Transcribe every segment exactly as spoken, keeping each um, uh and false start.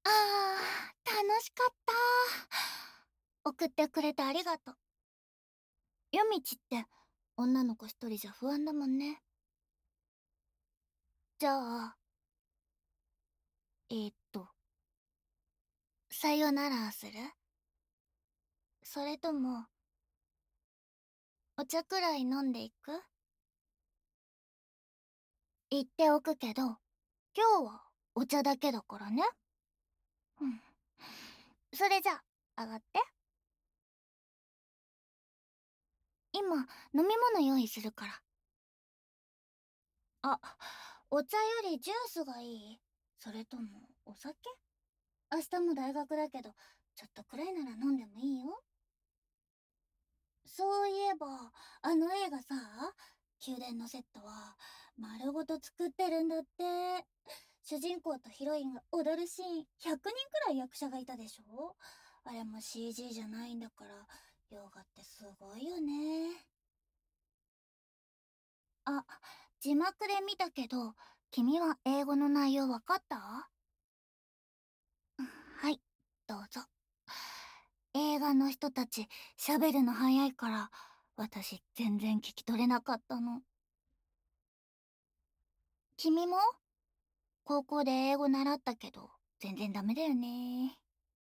あー、楽しかった。送ってくれてありがとう。夜道って女の子一人じゃ不安だもんね。じゃあ、えー、っと、さよならする？それとも、お茶くらい飲んでいく？言っておくけど、今日はお茶だけだからね。うん。それじゃあ、上がって。今、飲み物用意するから。あ、お茶よりジュースがいい？それとも、お酒？明日も大学だけど、ちょっとくらいなら飲んでもいいよ。そういえば、あの映画さ、宮殿のセットは丸ごと作ってるんだって。主人公とヒロインが踊るシーンひゃくにんくらい役者がいたでしょ？あれも シージー じゃないんだから、洋画ってすごいよね。あ、字幕で見たけど、君は英語の内容わかった？はい、どうぞ。映画の人たち喋るの早いから、私全然聞き取れなかったの。君も高校で英語習ったけど、全然ダメだよね。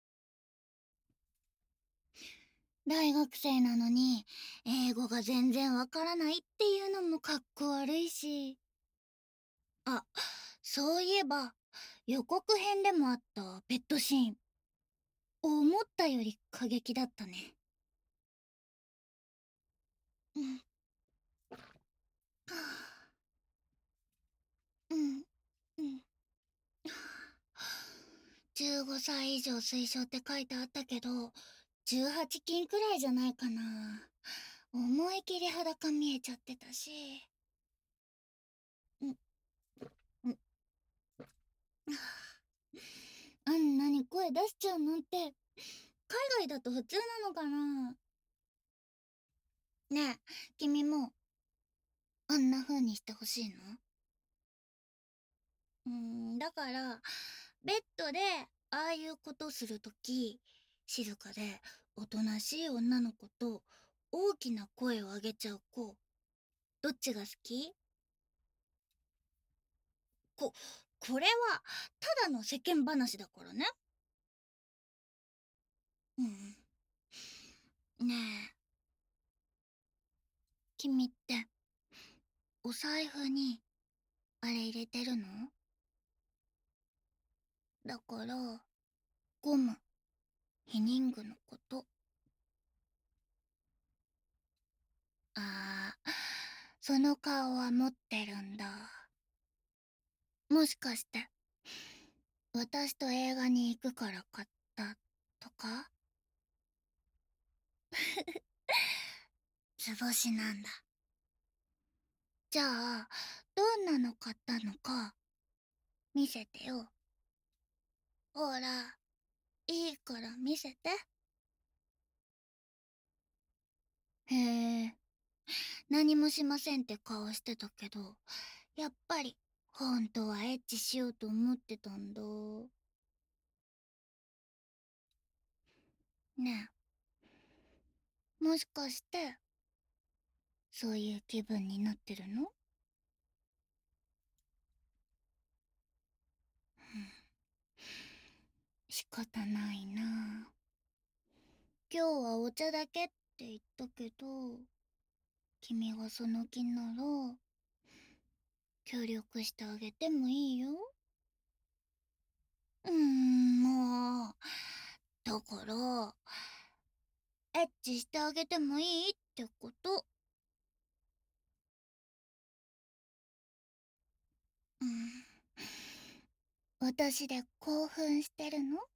大学生なのに、英語が全然わからないっていうのもかっこ悪いし。あ、そういえば、予告編でもあったペットシーン、思ったより過激だったね。うん。はあ、うん、うん。じゅうごさい以上推奨って書いてあったけど、じゅうはち禁くらいじゃないかな。思い切り裸見えちゃってたし。うん、うん。あんなに声出しちゃうなんて、海外だと普通なのかな？ねえ、君も、あんな風にしてほしいの？うーん、だから、ベッドで、ああいうことするとき、静かで、おとなしい女の子と、大きな声を上げちゃう子、どっちが好き？こ、これは、ただの世間話だからね。うん。ねえ、君って、お財布に、あれ入れてるの？だから、ゴム、避妊具のこと。ああ、その顔は持ってるんだ。もしかして、私と映画に行くから買ったとか？図星なんだ。じゃあ、どんなの買ったのか、見せてよ。ほら、いいから見せて。へえ、何もしませんって顔してたけど、やっぱり、本当はエッチしようと思ってたんだ。ねえ、もしかして、そういう気分になってるの？うん、仕方ないな。今日はお茶だけって言ったけど、君がその気なら、協力してあげてもいいよ。うーん、もう。だから、エッチしてあげてもいいってこと。うん。私で興奮してるの？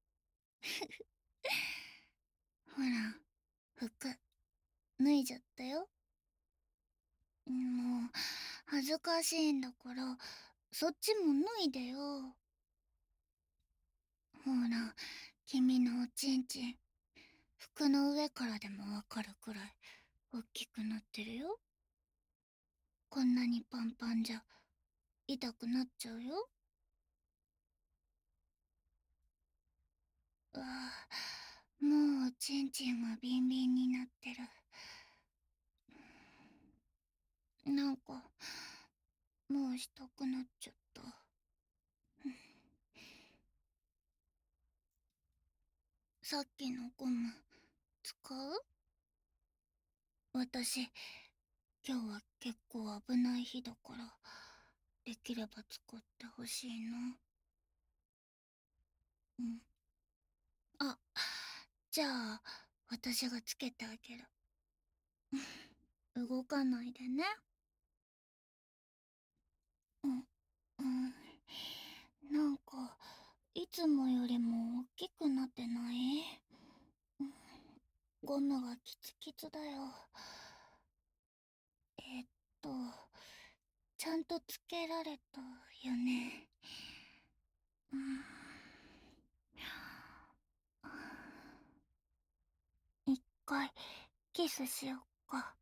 ほら、服、脱いじゃったよ。もう、恥ずかしいんだから、そっちも脱いでよ。ほら、君のおちんちん、服の上からでもわかるくらい、大きくなってるよ。こんなにパンパンじゃ、痛くなっちゃうよ。 ちんちんがビンビンになってる。なんかもうしたくなっちゃった。さっきのゴム使う？私今日は結構危ない日だからできれば使ってほしいな。うん。あ、じゃあ私がつけてあげる。動かないでね。うん、うん。なんかいつもよりも大きくなってない？うん、ゴムがキツキツだよ。えっとちゃんとつけられたよね。うん、一回キスしよっか。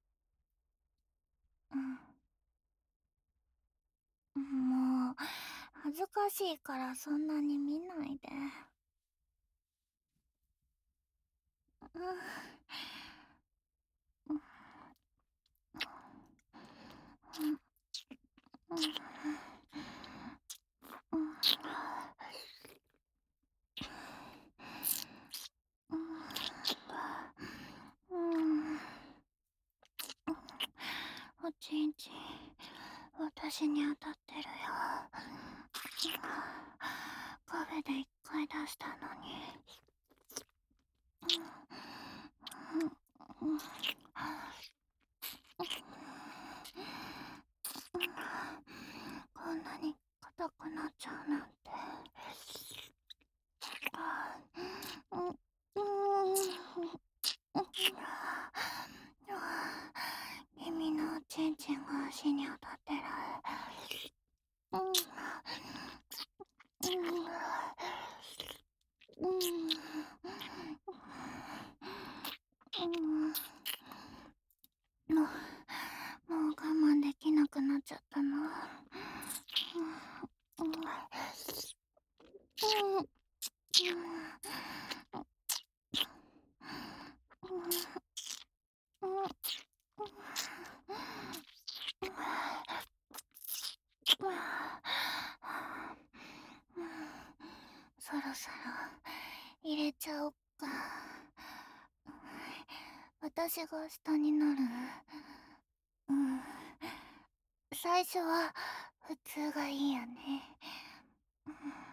うん、もう恥ずかしいからそんなに見ないで。うん、うん、うん、うん、うん、おちんちん私に当たってるよ。カフェで一回出したのに。うん、うん、こんなに硬くなっちゃうなんて。うん、うん、君のおちんちんが足に当たってる。うん、うん、うん、うん、もう、もう我慢できなくなっちゃったな。うん、うん、うん、うん、うん、そろそろ入れちゃおっか。私が下になる？うん。最初は普通がいいよね。うん、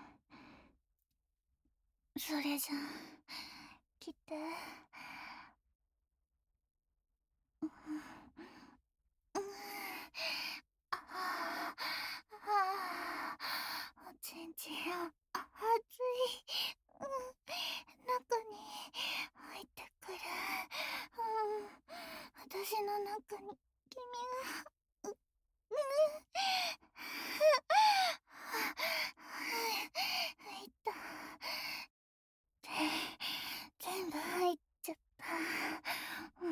それじゃ来て。うん、うん、ああ、おちんちんあ熱い。うん、中に入ってくる。うん、私の中に君が。う、うん、入った。ぜ全部入っちゃった。うん、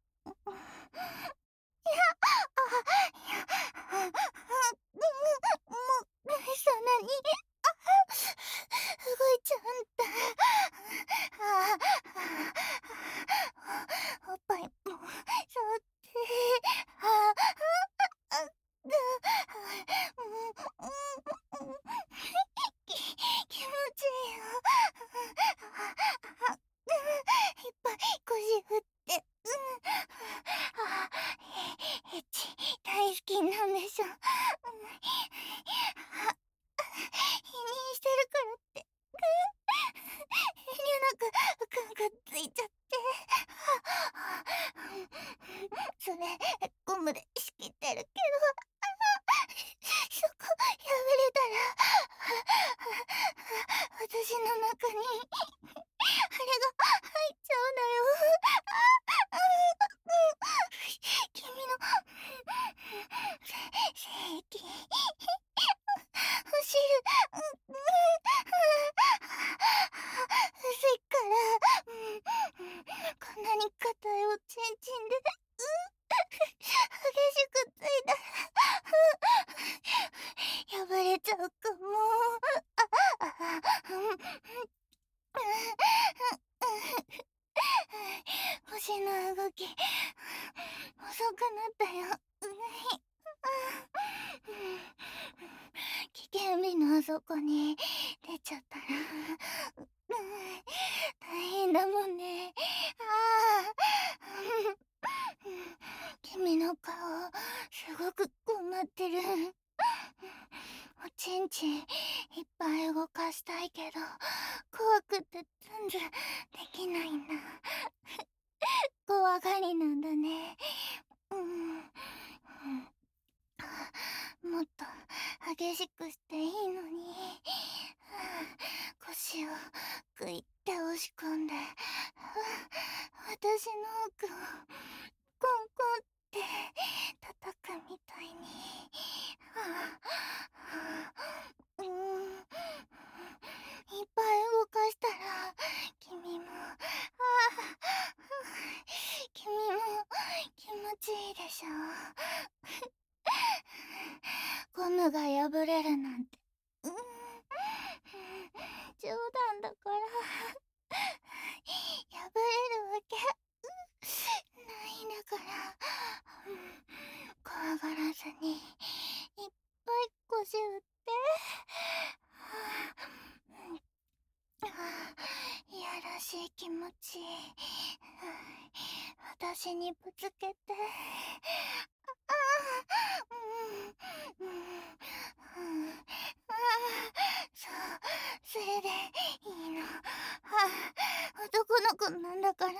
いや、あ、いや、あ、あ、もう、そんなに、あ、動いちゃうんだ。ああ、おっぱいも触って、ああ、あ、うん、うん、き、気持ちいいよ。あ、いっぱい腰振って、うん、あ、エッチ大好きなんでしょ。うん、あ、否認してるからって、遠慮なくうくんくっついちゃって。それゴムで仕切ってるけど、そこ破れたら私の中にあれが入っちゃうのよ。君の精液走る。うん、薄いから、うん、こんなに硬いおちんちんで、うん、激しくついたら破れちゃうかも。あ、あ、うん、 私の動き、遅くなったよ。うい危険日のあそこに出ちゃったら、う大変だもんね。ああ、君の顔、すごく困ってる。おちんちんいっぱい動かしたいけど、怖くて全然できないんだ。怖がりなんだね。うん、もっと激しくしていいのに。腰をグイって押し込んで、私の奥をコンコンって叩くみたいに。うん、いっぱい動かしたら君も、ああ、君も気持ちいいでしょ。ゴムが破れるなんて、うん、冗談だから破れるわけないんだから、うん、怖がらずにいっぱい腰打って、はあ、いやらしい気持ち、うん、私にぶつけて、ああ、うん、うん、うん、ああ、そう、それでいいの。ああ、男の子なんだから、うん、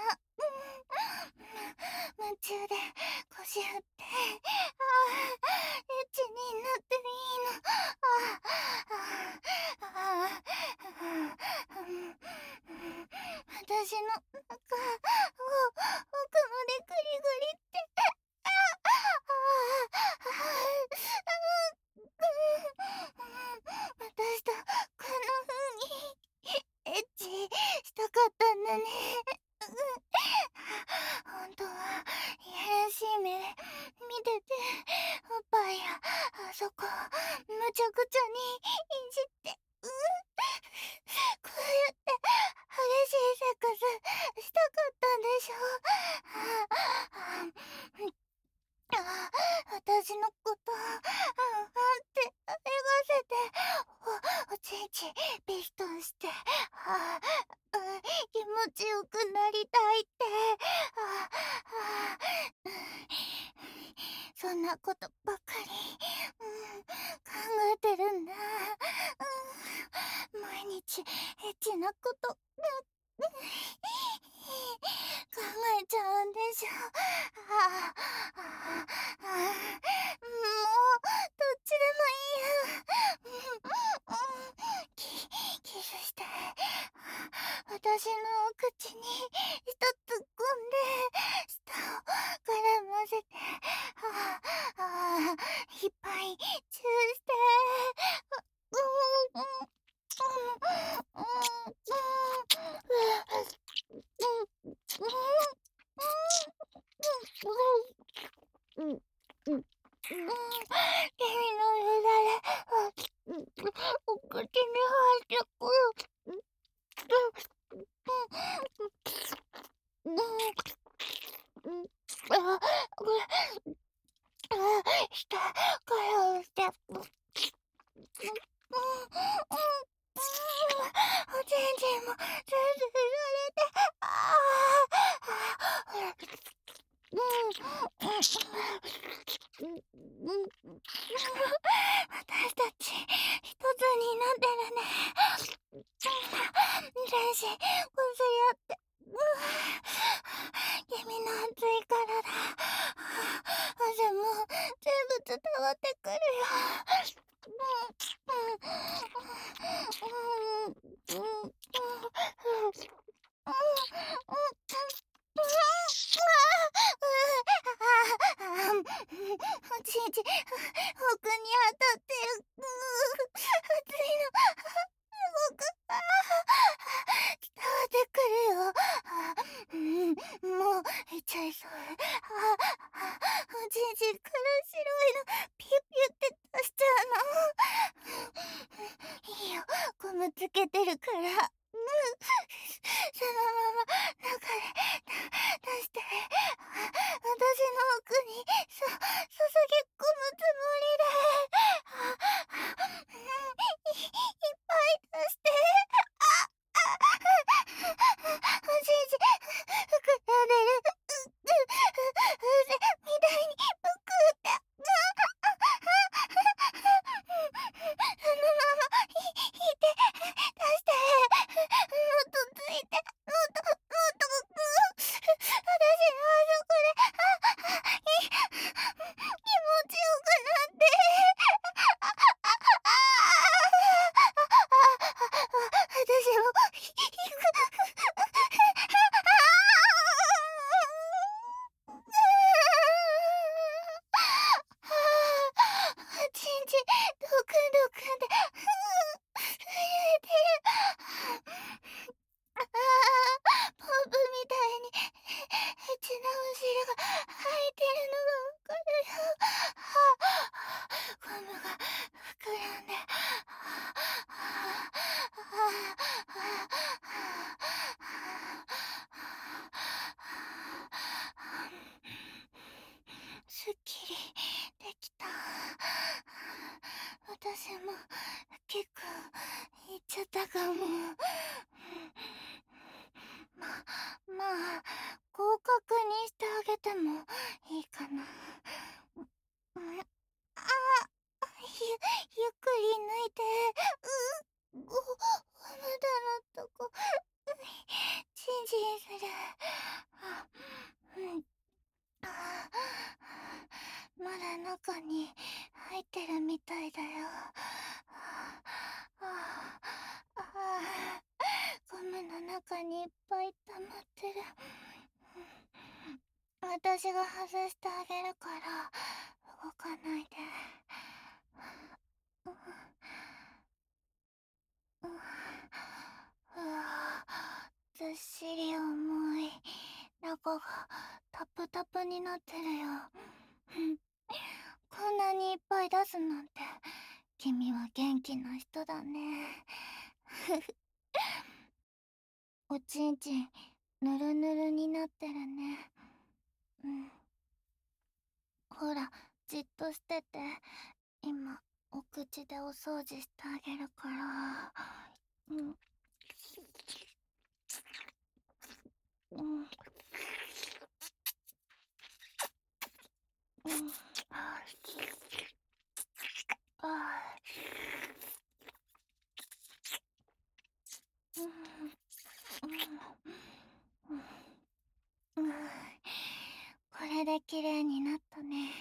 夢中で腰振って、ああ、エッチになっていいの。ああ、ああ、ああ、うん、私の中を奥までグリグリって、ああ、ああ、私とこんな風にエッチしたかったんだね。本当はいやらしい目見てて、おっぱいやあそこむちゃくちゃにいじって、うん、こうやって激しいセックスしたかったんでしょ。ああ、私のことあんあんって泳がせて、おおちんちピストンして、ああ、うん、気持ちよくなりたいって、ああ、うん、そんなことばっかり、うん、考えてるんだ。うん、毎日エッチなこと、うん、考えちゃうんでしょ。ああ、ああ、ああ、もうどっちでもいいや。うん、うん、キキスして、私の口に舌突っ込んで、舌を絡ませて、ああ、ああ、いっぱいチューして、うん、うん、うん、うん、うん、うん、うん、うん、うん、うん、君のよだれ、お口に入ってくる。うん、うん、うん、あ、これ、あ、下から押して、うん、うん、うん、おちんちんも、ずずられて、ああ、うん、うん、うん、うん、私たち、一つになってるね。全身、こすり合って、うん、君の熱い体、汗も全部伝わってくるよ。うん、うん、うん、うん、うん、うん、おちんち、奥に当たってる。うー、熱いの。すごく、ああ、伝わってくるよ。あ、うん、もう、いっちゃいそう。ああ、おちんちから白いの、ピュッピュって出しちゃうの。いいよ、ゴムつけてるから。うん、そのまま中でして。私の奥にさ注ぎ込むつもりで。いいっぱい出して。おじいじ膨らんでる。風みたいにぷくって。そのまま引いて出して。もっとついて、もっともっと。私のあそこで気持ちよくなって。私も引く。ちんちんドクドクで震えてる。ああ、ポップみたいにエッチなお尻が入ってるのがわかるよ。ゴムが膨らんで。すっきりできた。私も結構いっちゃったかも。ま、まあ、合格にしてあげてもいいかな。ん、ああ、ゆ、ゆっくり抜いて。う、ご、お肌のとこ、チンチンする。あ、うん。あ、まだ中に入ってるみたいだよ。ああ、ああ、ゴムの中にいっぱい溜まってる。私が外してあげるから動かないで。う、う、うわ、ずっしり重い。中がタプタプになってるよ。こんなにいっぱい出すなんて、君は元気な人だね。おちんちんぬるぬるになってるね。うん。ほら、じっとしてて。今お口でお掃除してあげるから。うん。うん。うん。ああ。うん。うん。うん。これで綺麗になったね。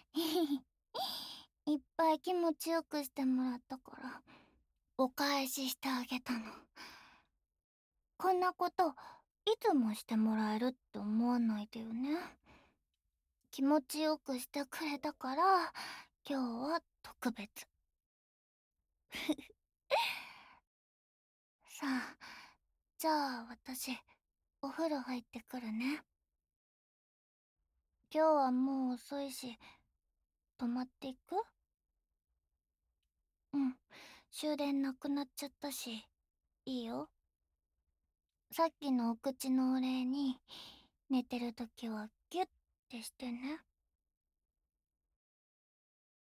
いっぱい気持ちよくしてもらったからお返ししてあげたの。こんなこといつもしてもらえるって思わないでよね。気持ちよくしてくれたから今日は特別。さあ、じゃあ私お風呂入ってくるね。今日はもう遅いし泊まっていく？うん、終電なくなっちゃったしいいよ。さっきのお口のお礼に寝てるときはギュッてしてね。